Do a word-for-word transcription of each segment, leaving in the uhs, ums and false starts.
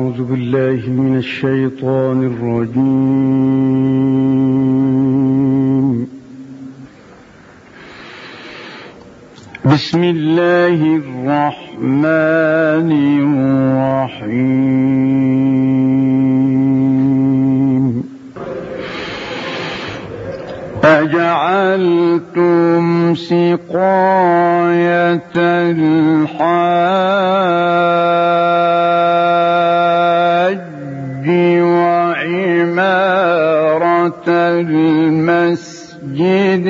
أعوذ بالله من الشيطان الرجيم. بسم الله الرحمن الرحيم. أجعلتم سقاية الحاج وعمارة المسجد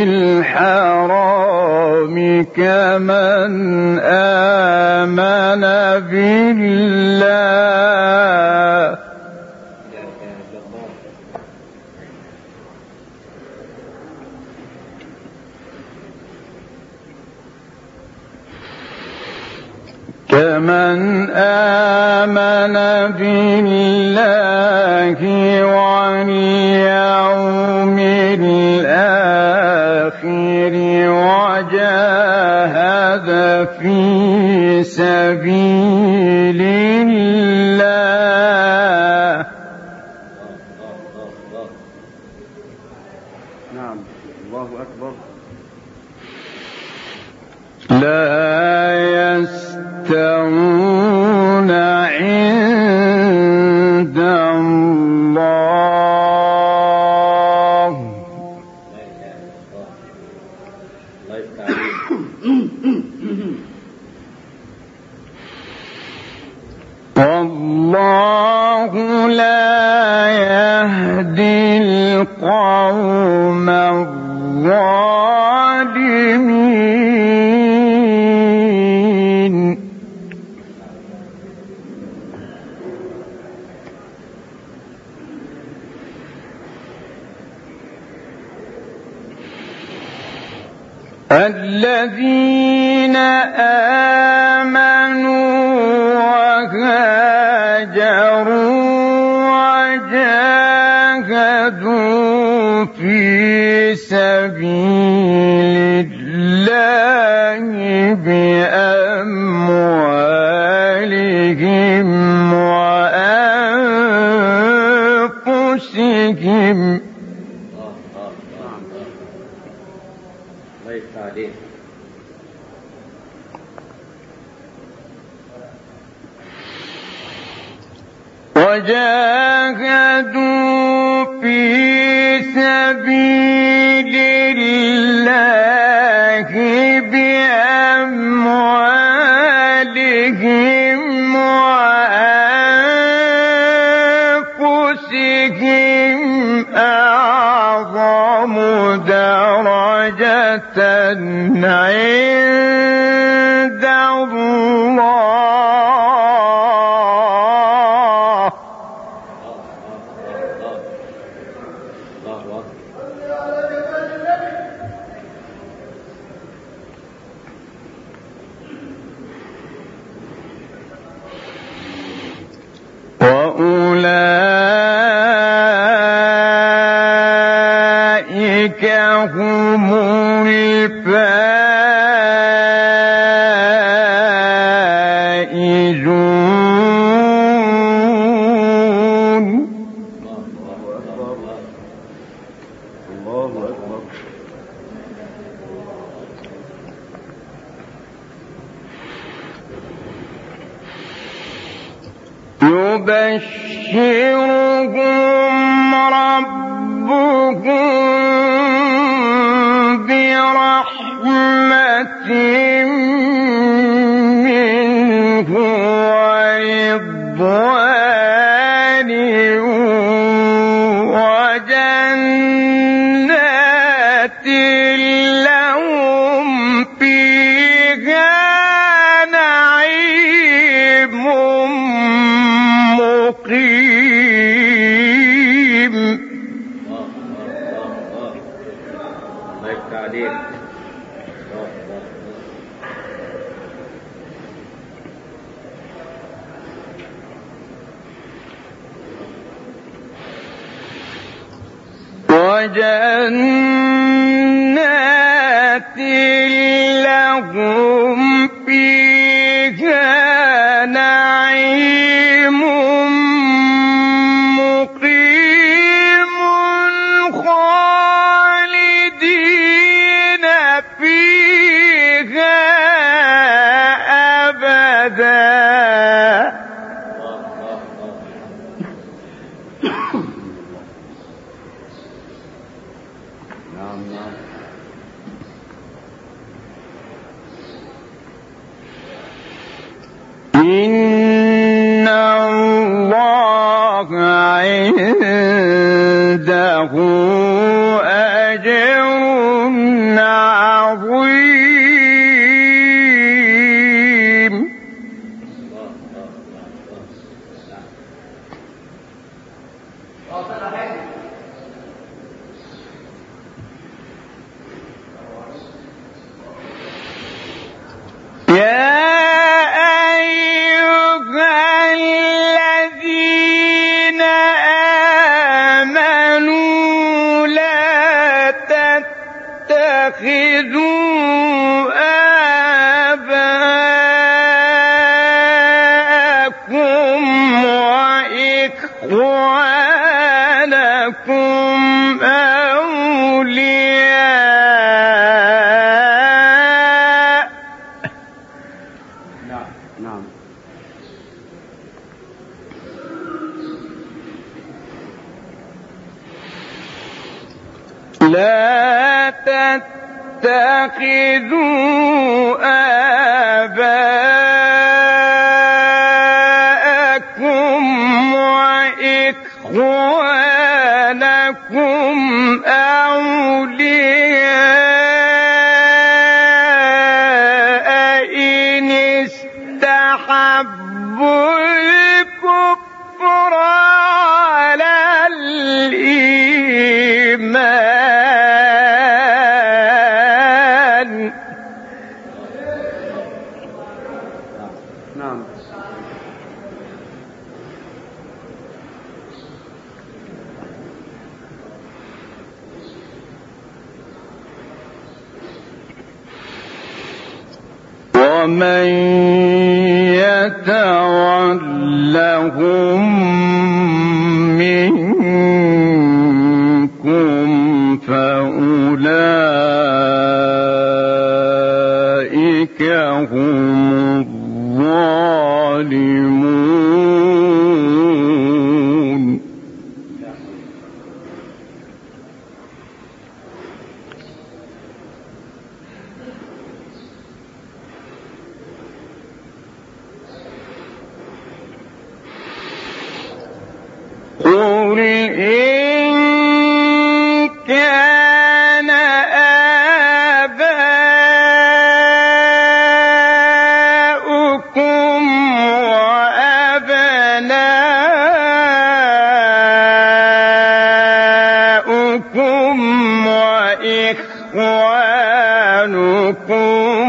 الحرام كمن آمن بالله كمن آمن بالله واليوم الآخر وجاهد في سبيل الله. نعم، الله أكبر. لا يستوون عند الله والله لا يهدي القوم الظالمين. الذين آمنوا وهاجروا وجاهدوا في سبيل الله بأموالهم وأنفسهم وجاهدوا في سبيل الله بأموالهم وأنفسهم أعظم درجة عند الله وأولئك هم الفائزون. الله أكبر. يبشرهم ربهم برحمة منه ورضوان وجنات لهم فيها نعيم مقيم. وجنات لهم فيها نعيم لا تتخذوا آباءكم وإخوانكم أولياء إن استحبوا الكفر على الإيمان. نعم. ومن يتولهم منكم فأولئك هم الظالمون. قل إن كان آباؤكم وأبناؤكم وإخوانكم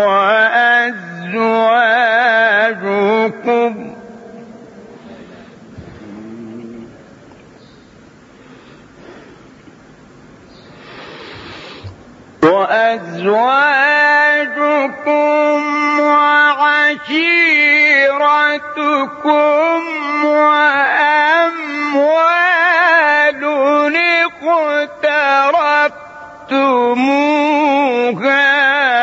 وأزواجكم وأزواجكم وعشيرتكم وأموال اقترفتموها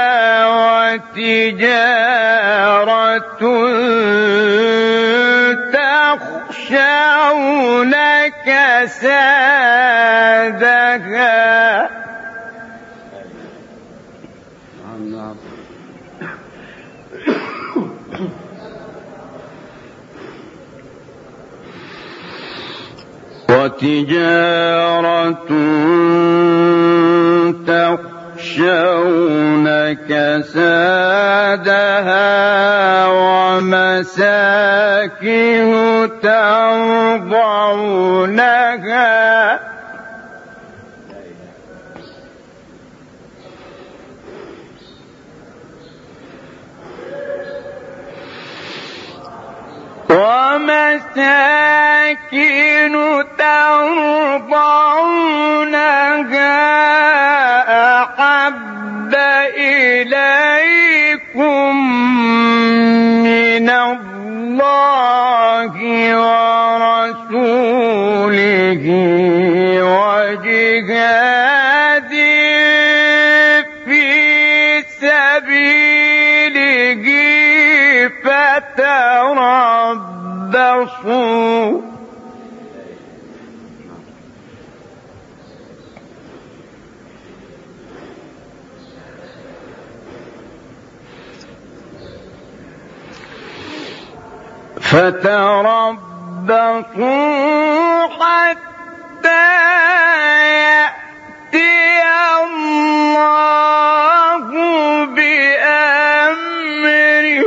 وتجارة تخشون كسادها وتجارة تخشون كسادها ومساكن ترضونها ومساكن ترضونها أحب إليكم من الله ورسوله وجهاد في سبيله فتربصوا فتربصوا حتى يأتي الله بأمره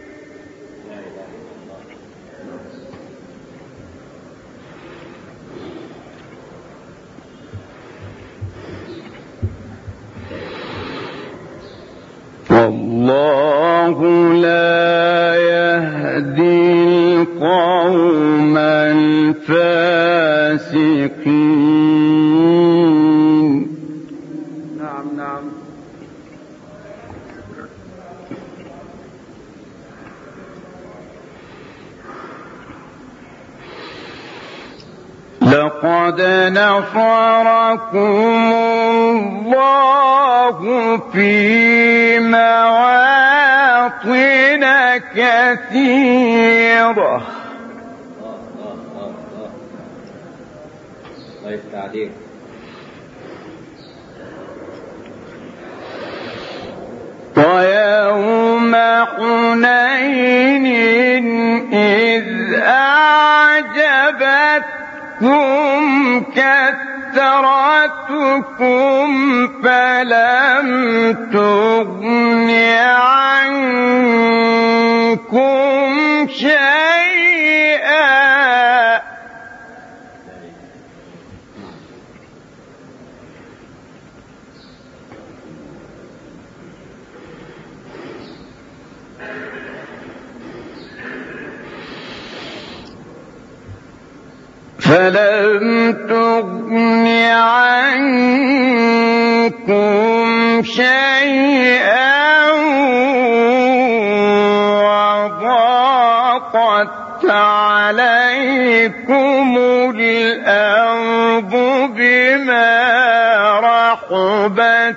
والله لا يهدي القوم الفاسقين. نعم نعم. لقد نصركم الله في مواطن كثيرة ويوم حنين إذ أعجبتكم كثرتكم فلم تغن عنكم شيئا فلم تغن عنكم شيئا وضاقت عليكم الأرض بما رحبت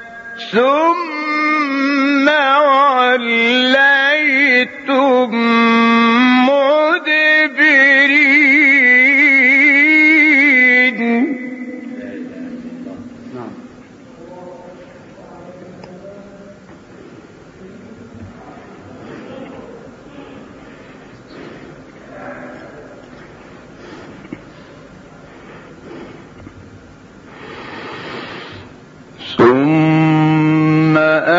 ثم وليتم ثم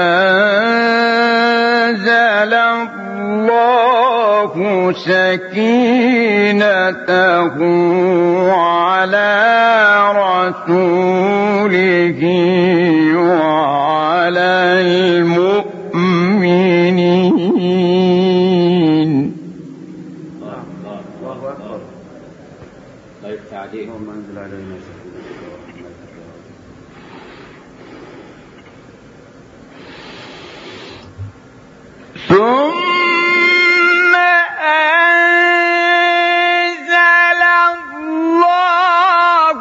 أنزل الله سكينته على رسوله وعلى المؤمنين. الله أكبر. طيب تعليق اللهم أنزل علينا ثم أنزل الله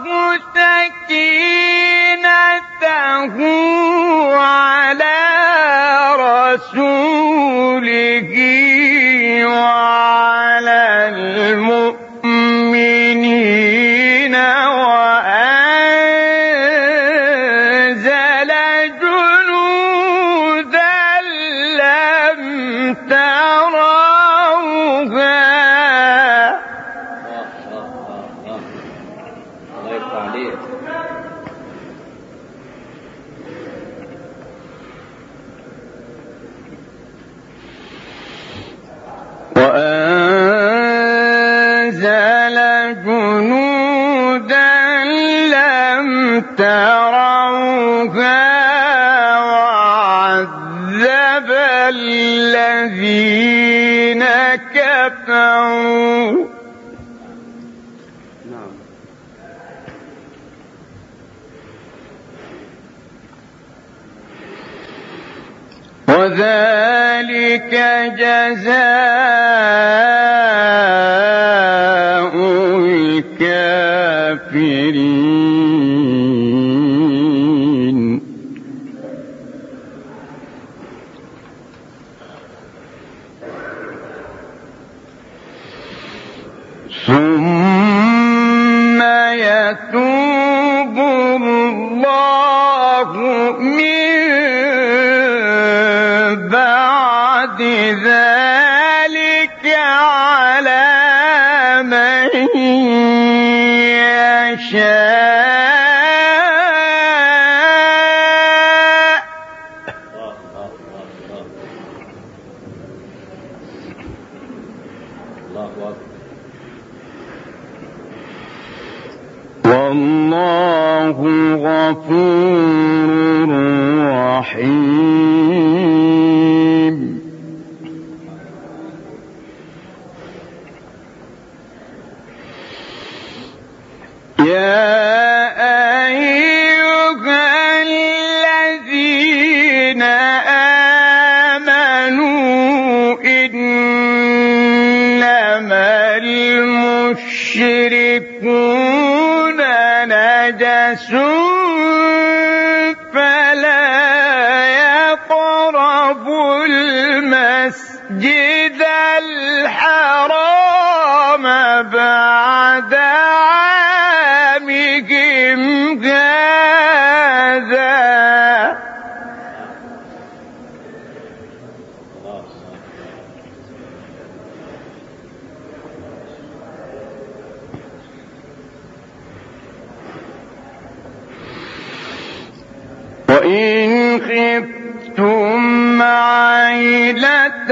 سكينته على رسوله وعلى المؤمنين وأنزل جنودا لم تروها. وأنزل جنودا لم تروها وعذب الذين كفروا. نعم. وذلك جزاء الكافرين. ثم يتوب الله من بعد ذلك على من يشاء. والله غفور رحيم. يا أيها الذين آمنوا إنما المشركون نجس فلا يقربوا المسجد الحرام بعد عامهم هذا. خفتم عيلة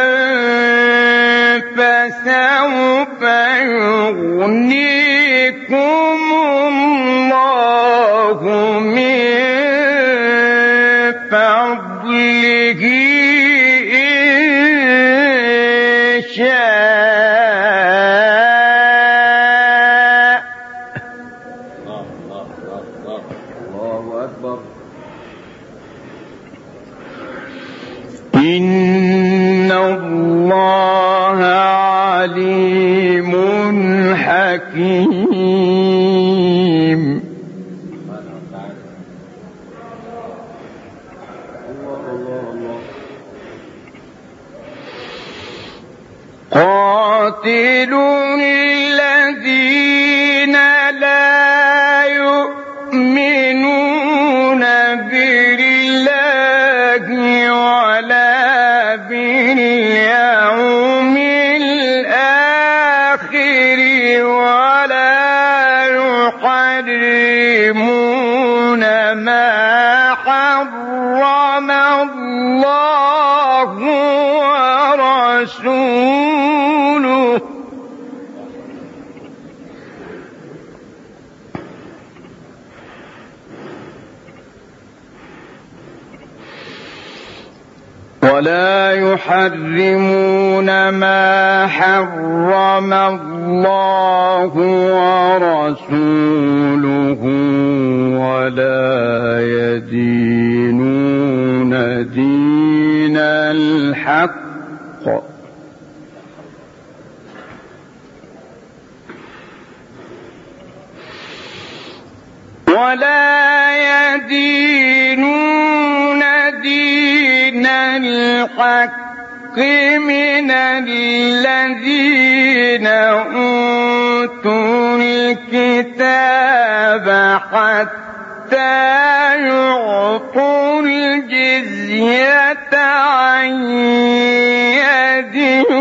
فسوف يغنيكم الله من فضله إن شاء. الله الله الله الله أكبر. إن الله عليم حكيم. قاتلوا الذين لا يؤمنون بالله ولا باليوم الآخر ولا يحرمون ما حرم الله ورسوله ولا يحرمون ما حرم الله ورسوله ولا يدينون دين الحق ولا يدينون دين الحق من الذين أوتوا الكتاب حتى يعطوا الجزية عن يد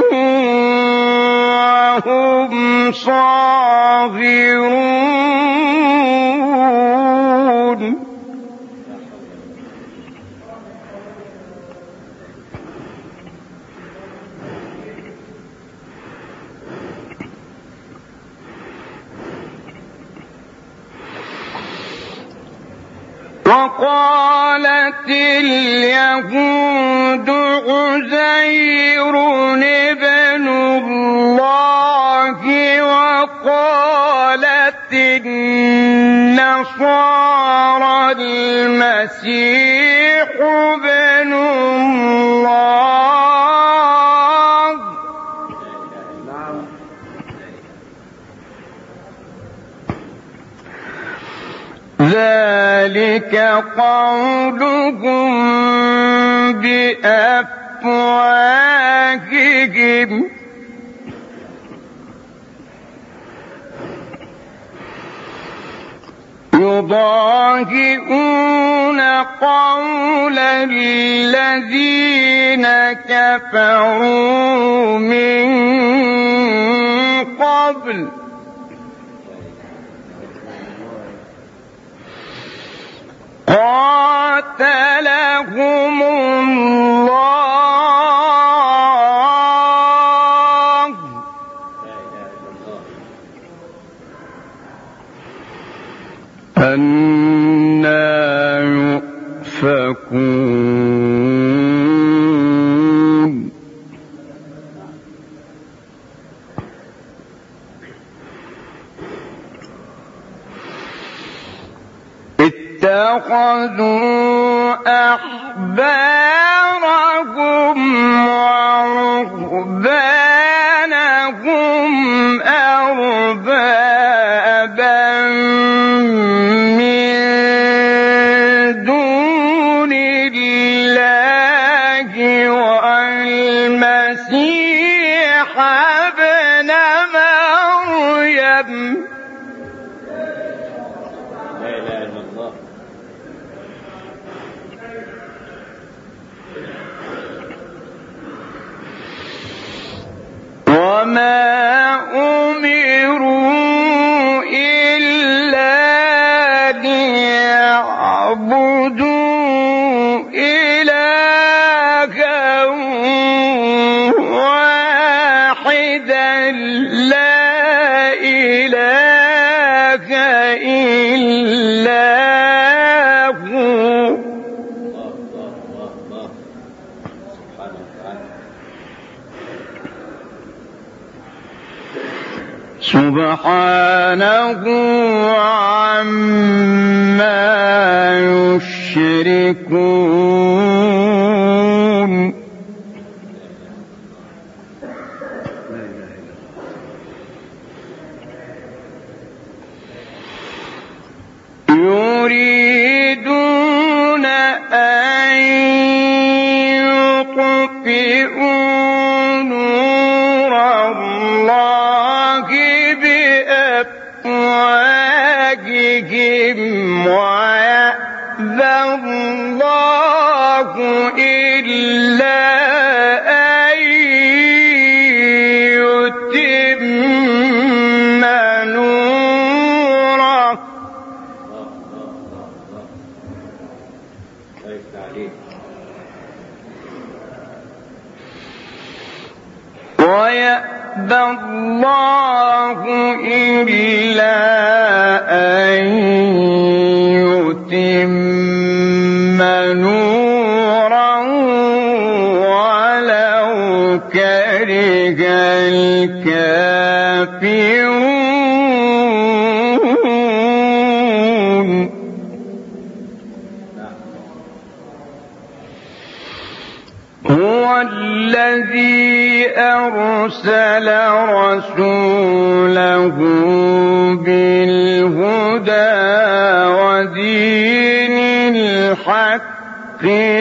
وهم صاغرون. وقالت اليهود عزير ابن الله وقالت النصارى المسيح ابن الله ذلك قولهم بأفواههم يضاهئون قول الذين كفروا من قبل قاتلهم الله أنى يؤفكون. اتخذوا أحبارهم ورهبانهم أربابا من دون الله والمسيح ابن مريم إلا هو سبحانه عما يشركون يريدون أن يطفئوا نور الله بأفواههم ويأبى الله إلا أن يتم نوره ويأبى الله إلا أن يتم نوره ولو كره الكافرون هو الذي أرسل رسوله بالهدى ودين الحق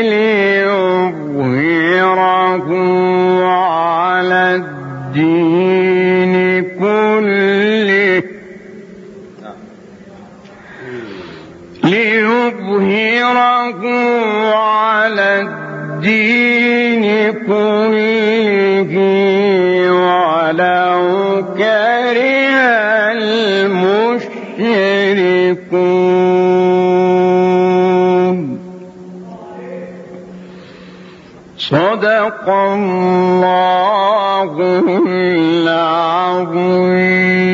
ليظهره على الدين كله ليظهره على الدين كله ولو كره المشركون صدق الله العظيم.